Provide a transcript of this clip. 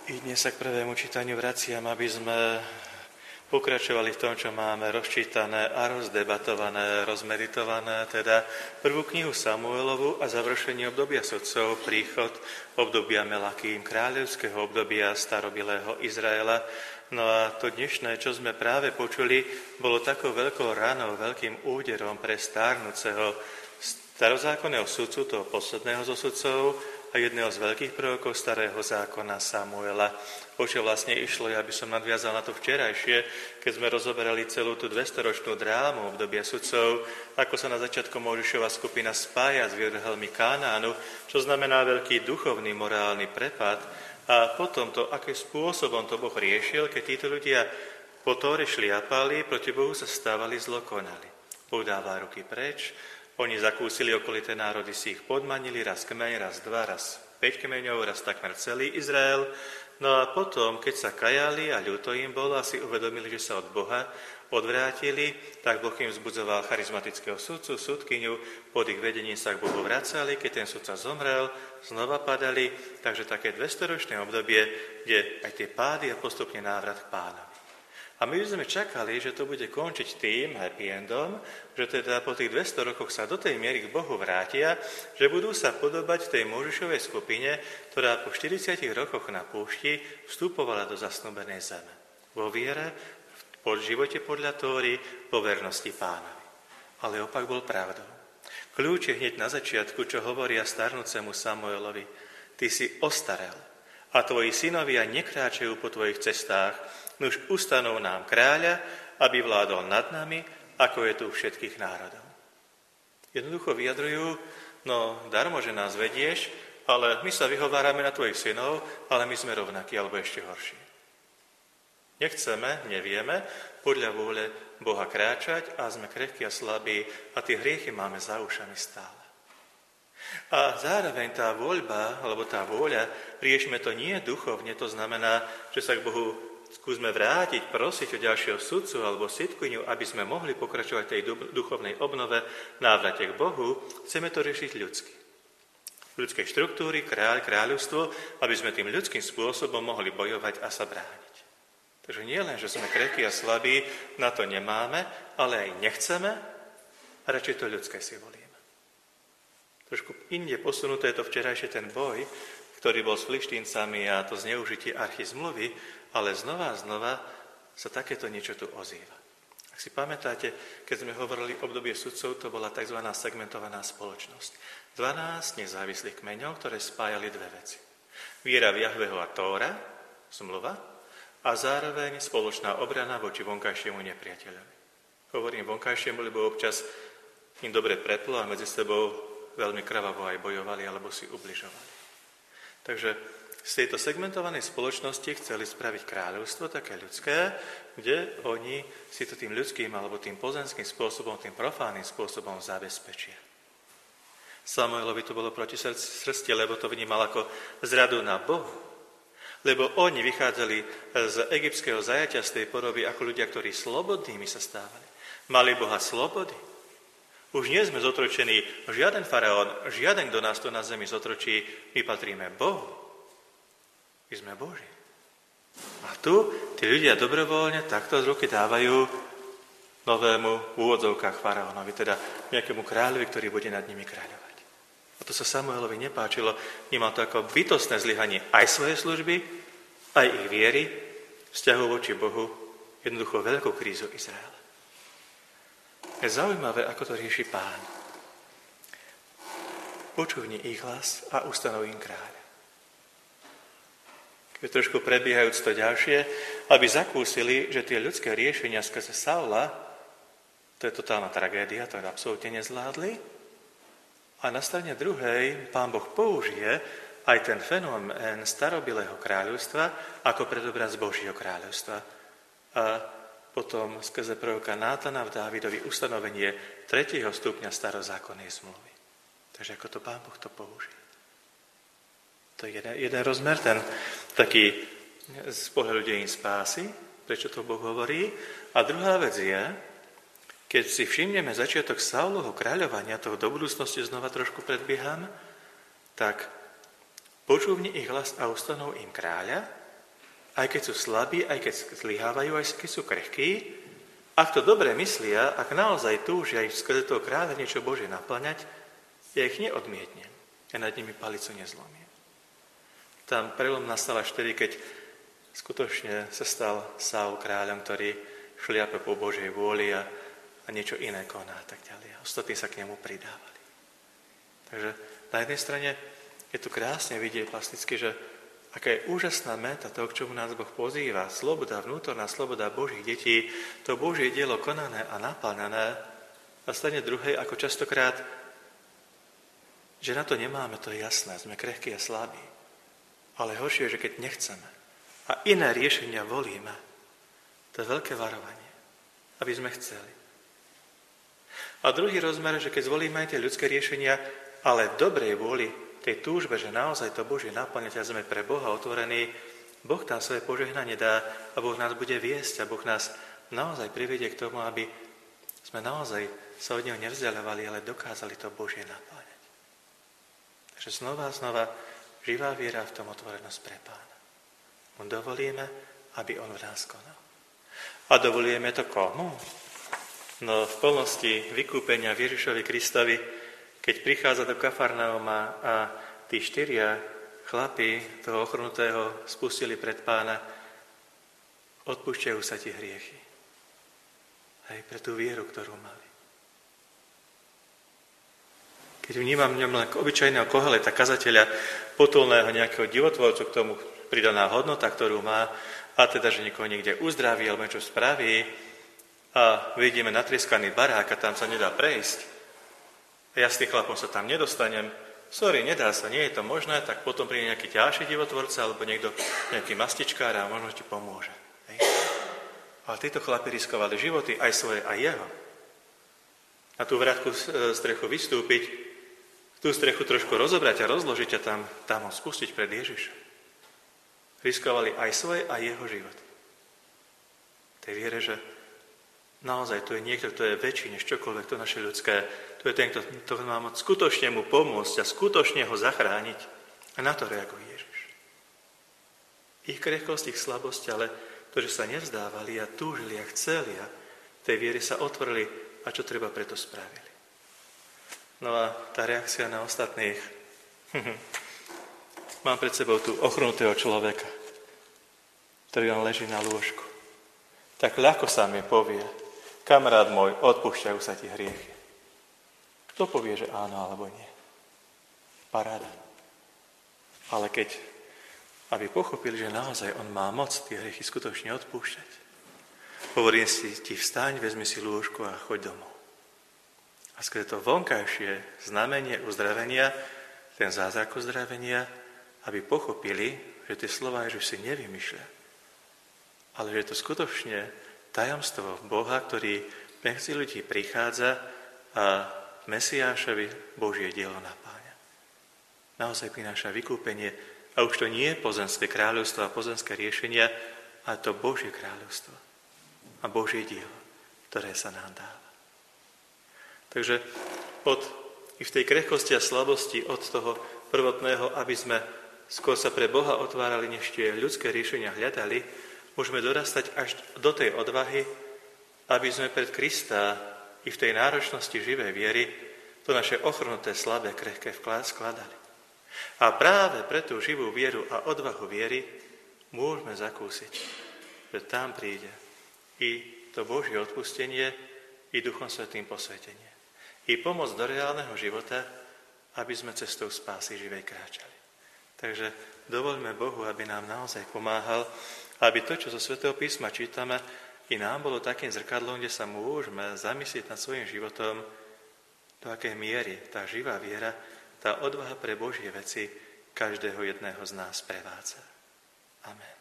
I dnes sa k prvému čítaniu vraciam, aby sme pokračovali v tom, čo máme rozčítané a rozdebatované, rozmeditované, teda prvú knihu Samuelovu a završenie obdobia sudcov, príchod obdobia Melakým, kráľovského obdobia starobilého Izraela. No a to dnešné, čo sme práve počuli, bolo takou veľkou ranou, veľkým úderom pre stárnuceho starozákonného sudcu, toho posledného zo sudcov, a jedného z veľkých prorokov starého zákona Samuela. O čo vlastne išlo, ja by som nadviazal na to včerajšie, keď sme rozoberali celú tú 200-ročnú drámu obdobia sudcov, ako sa na začiatku Mojžišova skupina spája s vrhelmi Kánánu, čo znamená veľký duchovný, morálny prepad, a potom to, akým spôsobom to Boh riešil, keď títo ľudia po Tóre šliapali, proti Bohu sa stávali, zlokonali. Boh dáva ruky preč. Oni zakúsili okolité národy, si ich podmanili, raz kmeň, raz dva, raz 5 kmeňov, raz takmer celý Izrael. No a potom, keď sa kajali a ľúto im bolo a si uvedomili, že sa od Boha odvrátili, tak Boh im vzbudzoval charizmatického sudcu, sudkyňu, pod ich vedením sa k Bohu vracali, keď ten sudca zomrel, znova padali, takže také 200-ročné obdobie, kde aj tie pády a postupne návrat k Pánovi. A my sme čakali, že to bude končiť tým happy endom, že teda po tých 200 rokoch sa do tej miery k Bohu vrátia, že budú sa podobať tej Mojžišovej skupine, ktorá po 40 rokoch na púšti vstupovala do zasnúbenej zeme. Vo viere, v živote podľa Tóry, vo vernosti Pánovi. Ale opak bol pravdou. Kľúč je hneď na začiatku, čo hovoria starnúcemu Samuelovi. Ty si ostarel a tvoji synovia nekráčajú po tvojich cestách. Nuž ustanov nám kráľa, aby vládol nad nami, ako je tu všetkých národov. Jednoducho vyjadrujú, no darmo, že nás vedieš, ale my sa vyhovárame na tvojich synov, ale my sme rovnakí, alebo ešte horší. Nechceme, nevieme podľa vôle Boha kráčať a sme krehkí a slabí a tie hriechy máme za ušami stále. A zároveň tá voľba, alebo tá vôľa, riešime to nie duchovne, to znamená, že sa k Bohu skúsme vrátiť, prosiť o ďalšieho sudcu alebo sudkyňu, aby sme mohli pokračovať tej duchovnej obnove, návrate k Bohu, chceme to riešiť ľudsky. Ľudskej štruktúry, kráľovstvo, aby sme tým ľudským spôsobom mohli bojovať a sa brániť. Takže nie len, že sme krehkí a slabí, na to nemáme, ale aj nechceme a radšej to ľudské si volíme. Trošku inde posunuté je to včerajšie ten boj, ktorý bol s Filištíncami a to zneužitie archy zmluvy, ale znova a znova sa takéto niečo tu ozýva. Ak si pamätáte, keď sme hovorili o obdobie sudcov, to bola tzv. Segmentovaná spoločnosť. 12 nezávislých kmeňov, ktoré spájali dve veci. Viera v Jahveho a Tóra, zmluva, a zároveň spoločná obrana voči vonkajšiemu nepriateľovi. Hovorím vonkajšiemu, lebo občas im dobre preplo a medzi sebou veľmi krvavo aj bojovali alebo si ubližovali. Takže z tejto segmentovanej spoločnosti chceli spraviť kráľovstvo, také ľudské, kde oni si to tým ľudským alebo tým pozemským spôsobom, tým profánnym spôsobom zabezpečia. Samuelovi to bolo proti srsti, lebo to vnímal ako zradu na Bohu. Lebo oni vychádzali z egyptského zajatia, z tej podoby ako ľudia, ktorí slobodnými sa stávali. Mali Boha slobody. Už nie sme zotročení, žiaden faraón, žiaden, kto nás tu na zemi zotročí, my patríme Bohu. My sme Boží. A tu tí ľudia dobrovoľne takto z ruky dávajú novému v úvodzovkách faraónovi, teda nejakému kráľovi, ktorý bude nad nimi kráľovať. A to sa Samuelovi nepáčilo. Vnímal to ako bytostné zlyhanie aj svojej služby, aj ich viery, vzťahu voči Bohu, jednoducho veľkú krízu Izraela. Je zaujímavé, ako to rieši Pán. Počúvni ich hlas a ustanoví im kráľa. Keď trošku prebiehajúc to ďalšie, aby zakúsili, že tie ľudské riešenia skrze Saula, to je totálna tragédia, to absolútne nezvládli. A na strane druhej Pán Boh použije aj ten fenomén starobilého kráľovstva ako predobraz Božieho kráľovstva. A potom skrze proroka Nátana v Dávidovi ustanovenie 3. stupňa starozákonnej zmluvy. Takže ako to Pán Boh to použije. To je jeden rozmer, ten taký z pohľadu dejín spásy, prečo to Boh hovorí. A druhá vec je, keď si všimneme začiatok Saulovho kráľovania, toho do budúcnosti znova trošku predbieham, tak počúvni ich hlas a ustanov im kráľa, aj keď sú slabí, aj keď zlyhávajú, aj keď sú krehkí, ak to dobre myslia, ak naozaj túžia aj skrze toho kráľa niečo Božie naplňať, ja ich neodmietnem. Ja nad nimi palicu nezlomím. Tam prelom nastal až vtedy, keď skutočne sa stal Saul kráľom, ktorý šliape po Božej vôli a niečo iné koná a tak ďalej. A ostatní sa k nemu pridávali. Takže na jednej strane je tu krásne vidieť plasticky, že aká je úžasná meta toho, k čomu nás Boh pozýva, sloboda, vnútorná sloboda Božích detí, to Božie dielo konané a naplňané, a strane druhej, ako častokrát, že na to nemáme, to je jasné, sme krehkí a slabí. Ale horšie je, že keď nechceme a iné riešenia volíme, to je veľké varovanie, aby sme chceli. A druhý rozmer, že keď zvolíme aj tie ľudské riešenia, ale v dobrej vôli, tej túžbe, že naozaj to Božie naplňať a sme pre Boha otvorení, Boh tam svoje požehnanie dá a Boh nás bude viesť a Boh nás naozaj privedie k tomu, aby sme naozaj sa od Neho nevzdialovali, ale dokázali to Božie naplňať. Takže znova a znova živá viera v tom otvorenosť pre Pána. Mu dovolíme, aby On v nás konal. A dovolujeme to komu? No v plnosti vykúpenia v Ježišovi Kristovi, keď prichádza do Kafarnauma a tí 4 chlapi toho ochrnutého spustili pred Pána, odpúšťajú sa ti hriechy. Hej, pre tú vieru, ktorú mali. Keď vnímam v ňom len obyčajného Koheleta, kazateľa, potulného nejakého divotvorcu, k tomu pridaná hodnota, ktorú má, a teda, že niekoho niekde uzdraví alebo niečo spraví a vidíme natrieskaný barák a tam sa nedá prejsť, a ja s tým chlapom sa tam nedostanem, sorry, nedá sa, nie je to možné, tak potom príde nejaký ďalší divotvorca alebo nejaký mastičkár a možno ti pomôže. Hej. Ale títo chlapi riskovali životy, aj svoje, aj jeho. Na tú vrátku strechu vystúpiť, tú strechu trošku rozobrať a rozložiť a tam ho spustiť pred Ježišom. Riskovali aj svoje, aj jeho život. Tej viere, že naozaj tu je niekto, kto je väčší než čokoľvek to naše ľudské. Tu je ten, kto má moc skutočne mu pomôcť a skutočne ho zachrániť. A na to reaguje Ježiš. Ich krehkosť, ich slabosť, ale to, že sa nevzdávali a túžili a chceli a tej viere sa otvorili a čo treba preto spravili. No a tá reakcia na ostatných. Mám pred sebou tu ochrnutého človeka, ktorý on leží na lôžku. Tak ľahko sa mi povie, kamarát môj, odpúšťajú sa ti hriechy. Kto povie, že áno alebo nie? Paráda. Ale aby pochopili, že naozaj on má moc tie hriechy skutočne odpúšťať, hovorím si, ti vstaň, vezmi si lôžku a choď domov. A skrze to vonkajšie znamenie uzdravenia, ten zázrak uzdravenia, aby pochopili, že tie slová Ježiš si nevymýšľa, ale že je to skutočne tajomstvo Boha, ktorý medzi ľudí prichádza a Mesiášovi Božie dielo napáňa. Naozaj prináša vykúpenie a už to nie je pozemské kráľovstvo a pozemské riešenia, ale to Božie kráľovstvo a Božie dielo, ktoré sa nám dáva. Takže i v tej krehkosti a slabosti od toho prvotného, aby sme skôr sa pre Boha otvárali, než tie ľudské riešenia hľadali, môžeme dorastať až do tej odvahy, aby sme pred Krista i v tej náročnosti živej viery to naše ochrnuté, slabé, krehké skladali. A práve pre tú živú vieru a odvahu viery môžeme zakúsiť, že tam príde i to Božie odpustenie, i Duchom Svätým posvetenie. I pomoc do reálneho života, aby sme cestou spásy živej kráčali. Takže dovoľme Bohu, aby nám naozaj pomáhal, aby to, čo zo Svätého písma čítame, i nám bolo takým zrkadlom, kde sa môžeme zamyslieť nad svojím životom, do akej miery tá živá viera, tá odvaha pre Božie veci každého jedného z nás prevádza. Amen.